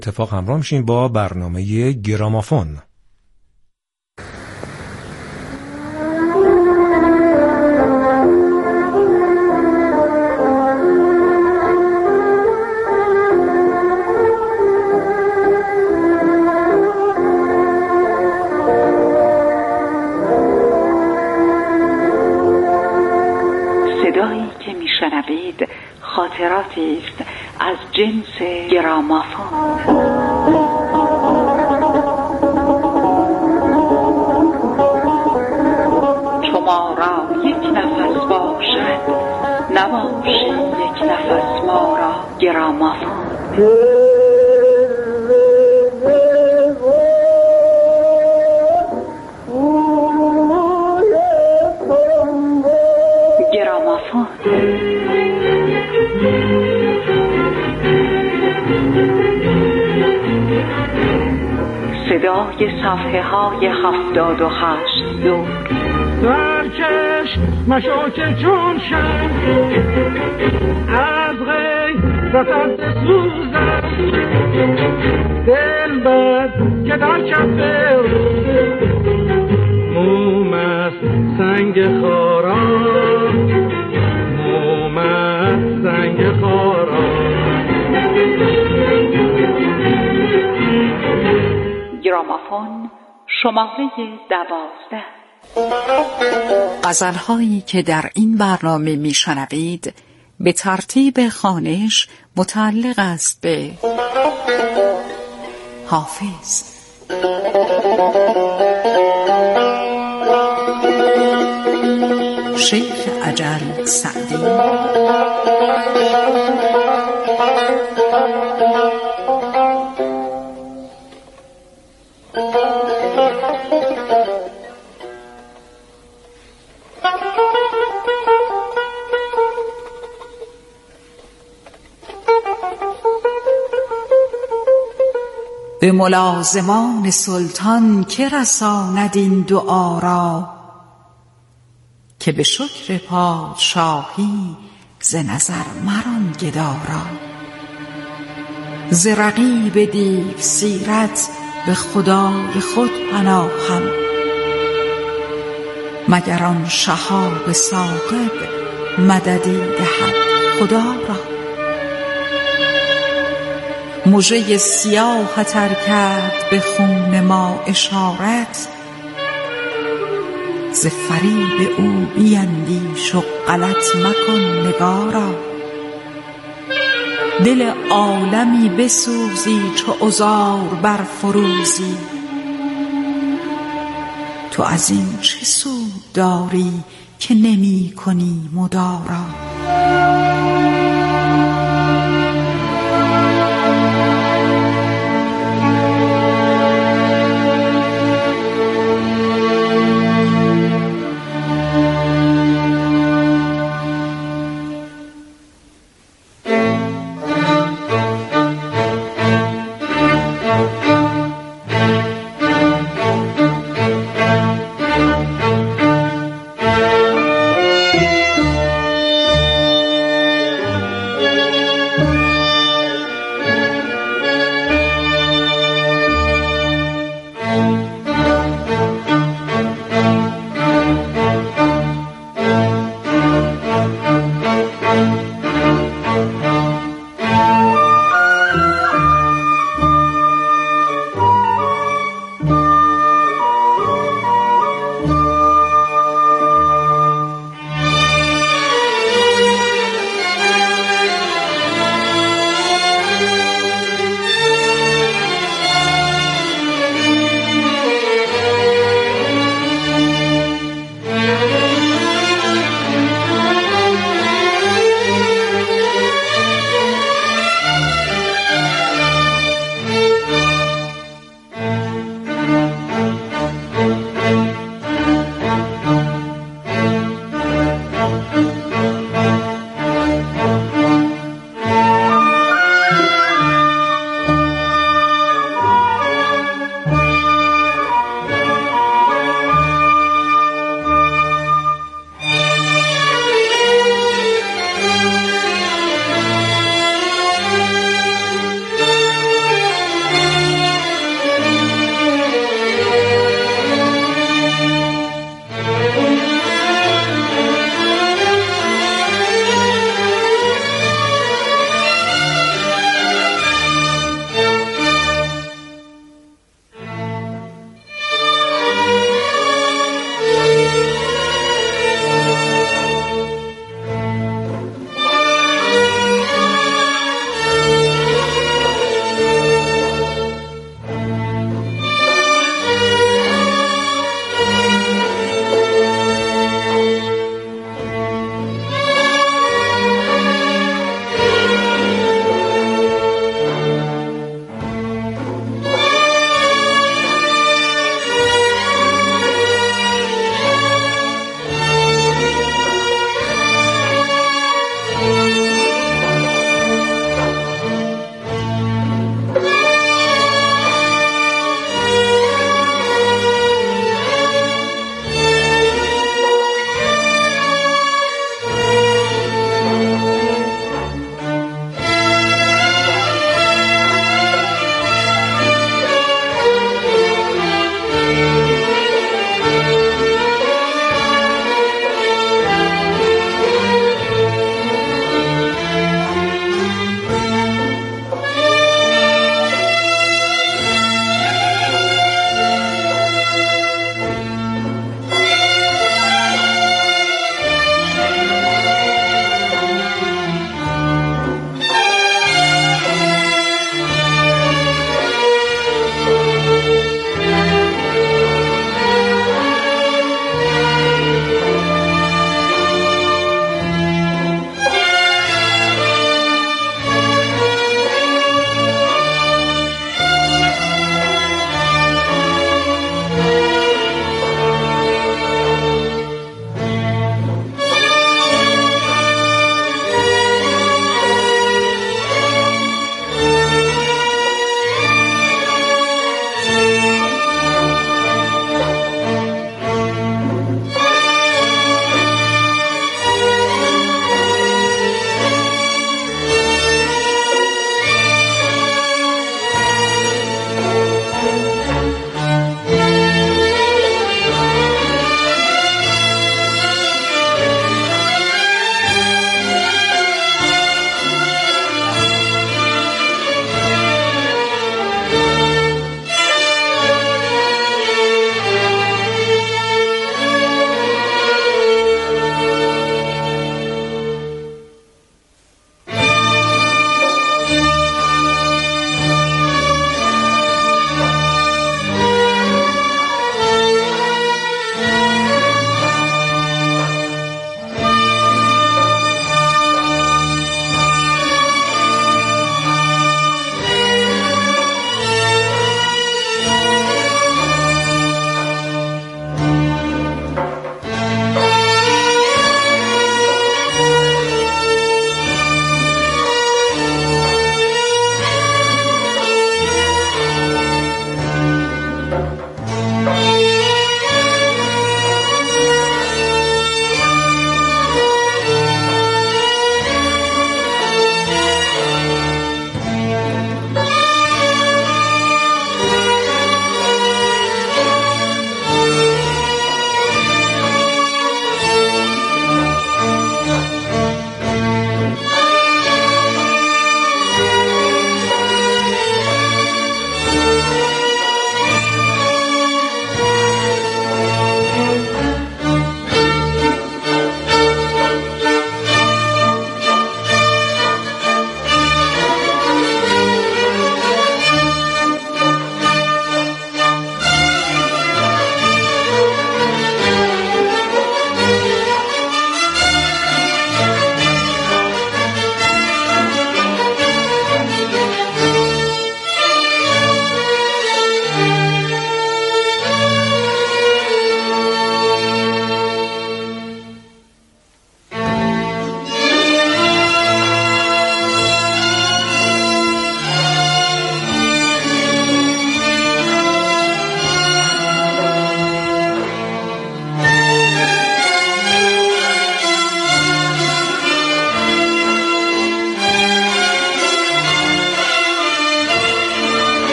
اتفاق همراه میشین با برنامه گرامافون. صدایی که میشنوید خاطراتی است از جنس گرامافون. شما را یک نفس باشد، نباشی یک نفس ما را گرامافون. گرامافون صدای صفحه های 78 دور. درکش مشو که چون شم از غیرتت سوزم، دل بد که در کف موم است سنگ خارا، موم است سنگ خارا. گرامافون شماره 12. غزل‌هایی که در این برنامه میشنوید به ترتیب خوانش متعلق است به حافظ. شیخ اجل سعدی، به ملازمان سلطان که رساند این دعا را، که به شکر پادشاهی ز نظر مران گدا را. ز رقیب دیو سیرت به خدای خود پناهم، مگر آن شهاب ثاقب مددی دهد خدا را. مژه سیاهت ار کرد به خون ما اشارت، ز فریب او بیندیش و غلط مکن نگارا. دل عالمی بسوزی چو عذار برفروزی، تو از این چه سود داری که نمی کنی مدارا.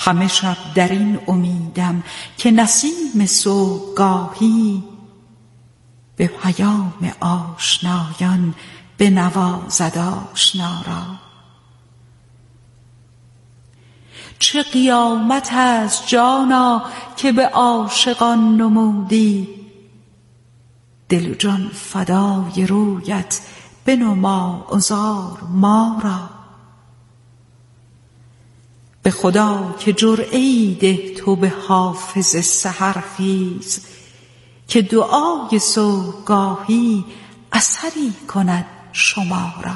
همه شب در این امیدم که نسیم صبحگاهی به پیام آشنایان بنوازد آشنا را. چه قیامت است جانا که به عاشقان نمودی، دل و جان فدای رویت بنما عذار ما را. به خدا که جرعه‌ای ده تو به حافظ سحر خیز، که دعای صبحگاهی اثری کند شما را.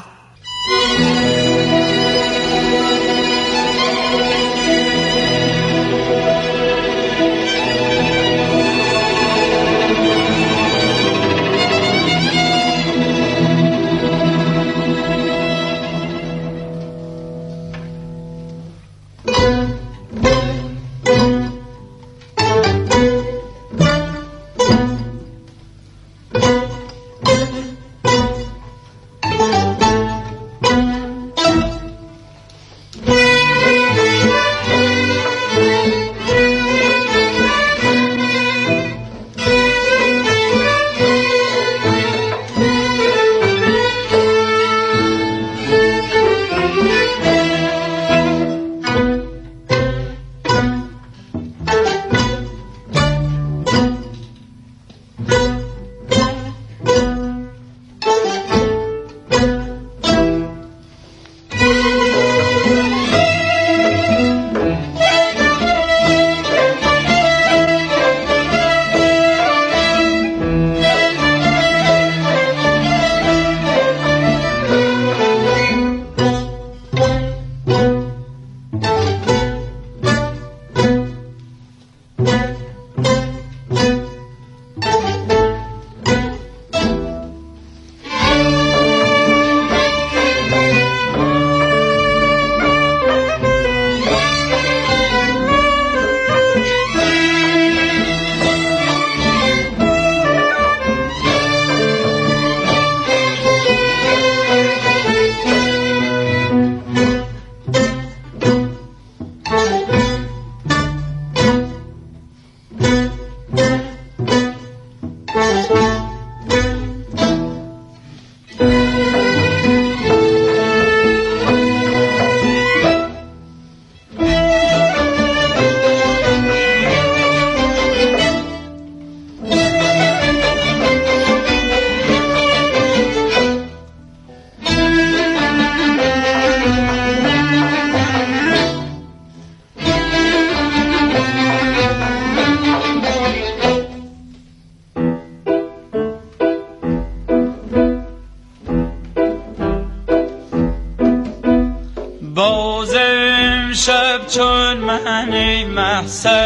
بازم شب چون من مه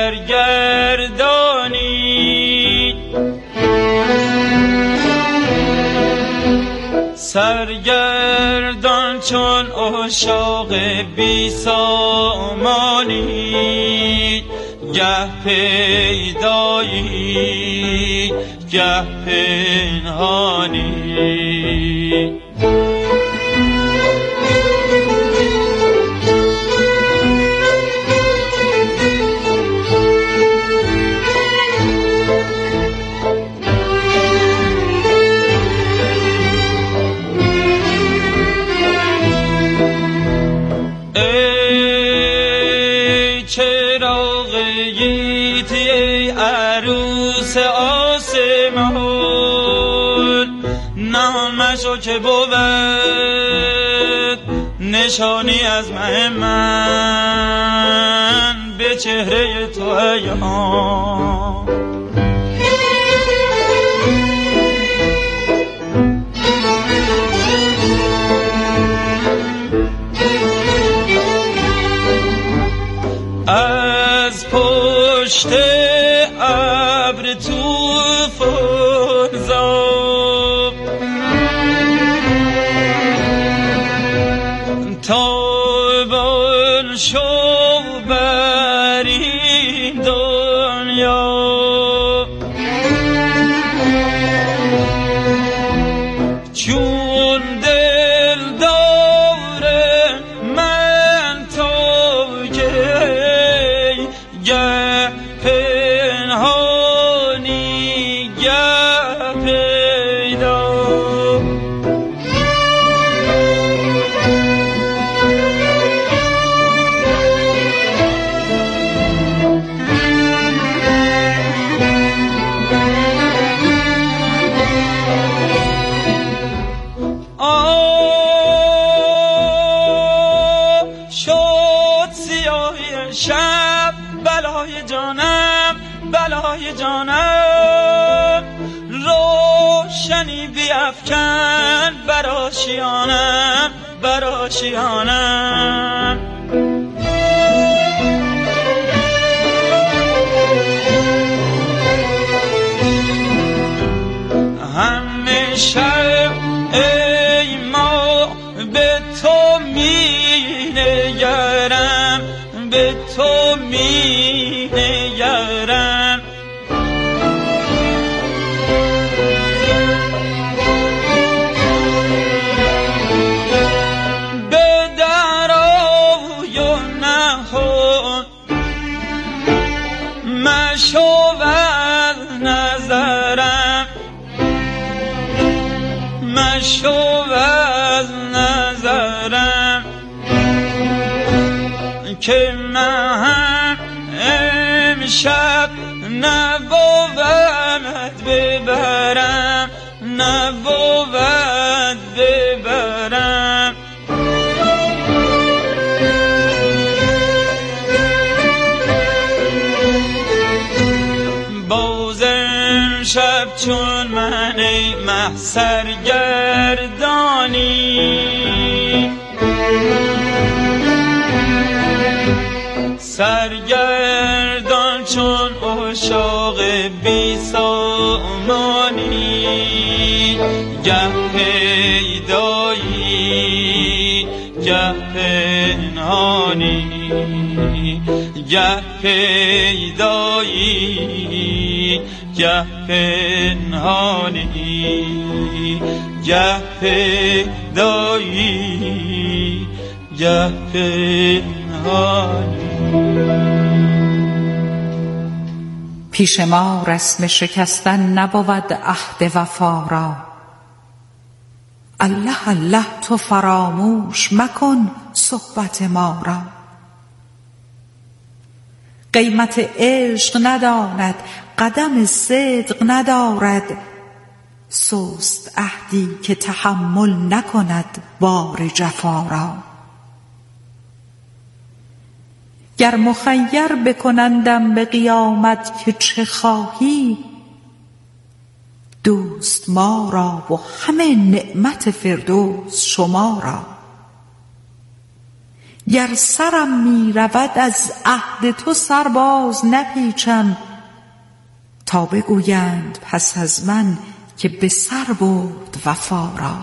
سرگردان چون عشاق بی سامانی، گه پیدایی گه پنهانی. نامشو که بود نشانی از من به چهره تو ایام. از پشت ابر طوفان زاب تابان شو بر این دنیا، چون دل داره من تو که بیفکن بر آشیانم بر آشیانم همیشه ای ما به تو می نگرم به تو می نگرم به درای و نهان مشو از نظرم مشو از نظرم که من امشب نبود ببرم نبود ببرم باز امشب چون من ای مه سرگردانی سرگردان چون عشاق بی سامانی گه پیدایی گه پنهانی گه پیدایی گه پنهانی گه پیدایی گه پنهانی. پیش ما رسم شکستن نبود عهد وفا را. الله الله تو فراموش مکن صحبت ما را. قیمت عشق نداند قدم صدق ندارد، سست عهدی که تحمل نکند بار جفا را. گر مخیر بکنندم به قیامت که چه خواهی، دوست ما را و همه نعمت فردوس شما را. گر سرم می رود از عهد تو سر باز نپیچم، تا بگویند پس از من که به سر برد وفا را.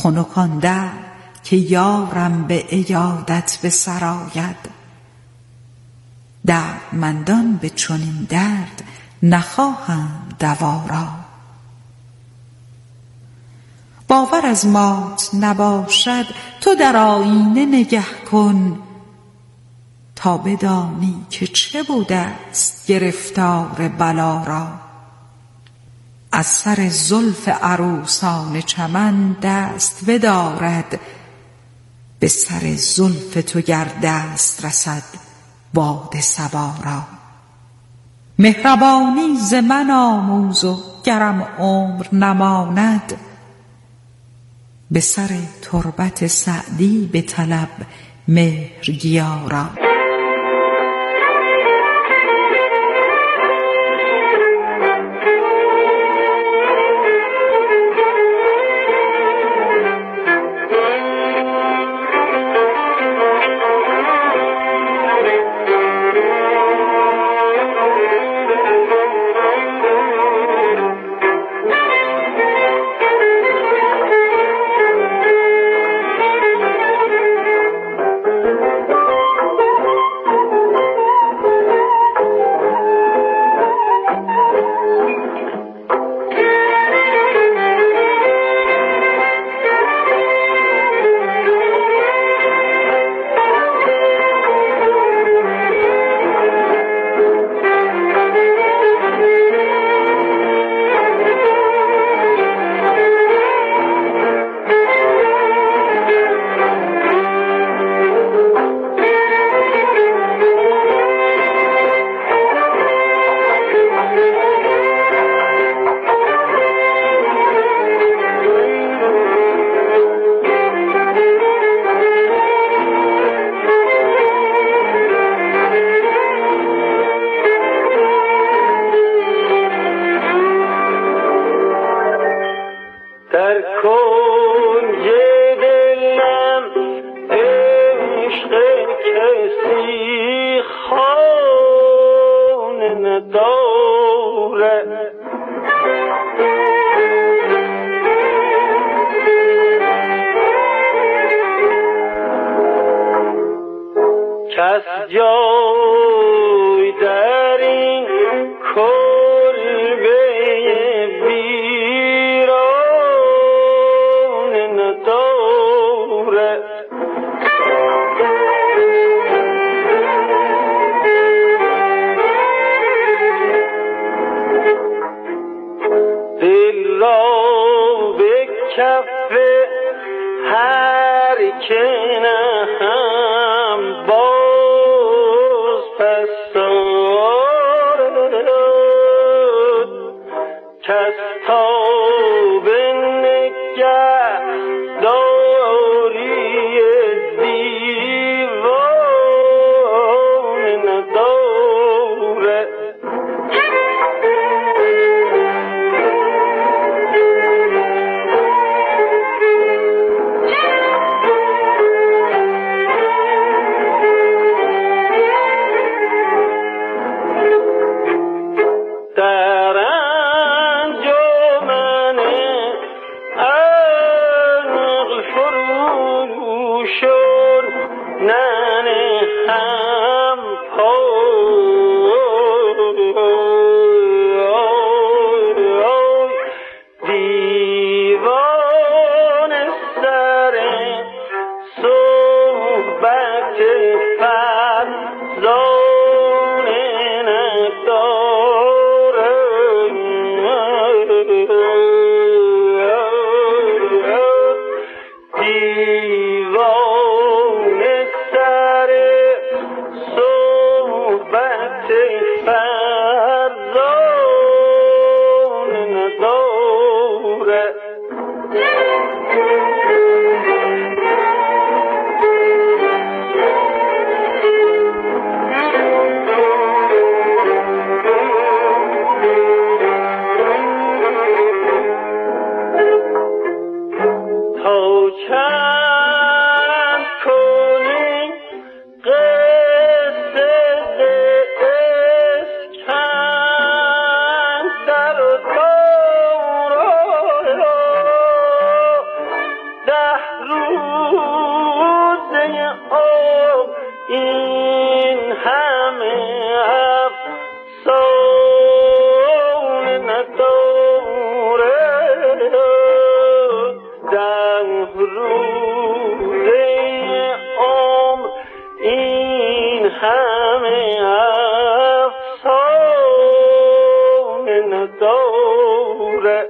خنک در که یارم به عیادت به سر آید. دردمندان به چنین درد نخواهند دوا را. باور از مات نباشد تو در آیینه نگه کن، تا بدانی که چه بوده است گرفتار بلا را. از سر زلف عروسان چمن دست بدارد، به سر زلف تو گر دست رسد باد صبا را. مهربانی ز من آموز و گرم عمر نماند، به سر تربت سعدی به طلب مهرگیا را. کس جای در این کلبه ویران ندارد. دل را به کف هر که نهم باز پس دارد. کس تا به نگه داری دیوان ندارد. در انجمن عقل فرو شد ننهم پای. دیوان سر صحبت فرزان ندارد. دیوان سر صحبت فرزان ندارد. تا چند کنی قصه اسکندر و دوران دوره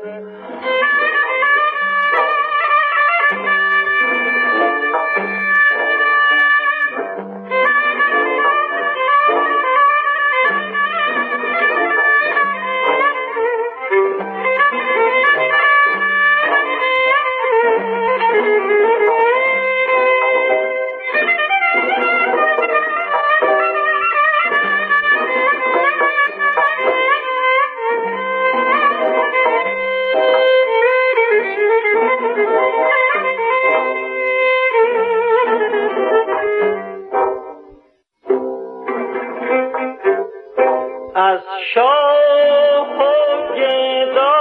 از شاه و گدا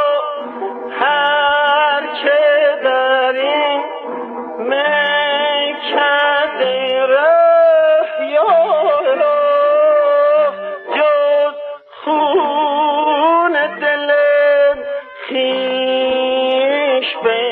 هر که در این مکده ره یارا جز خون دل خویش به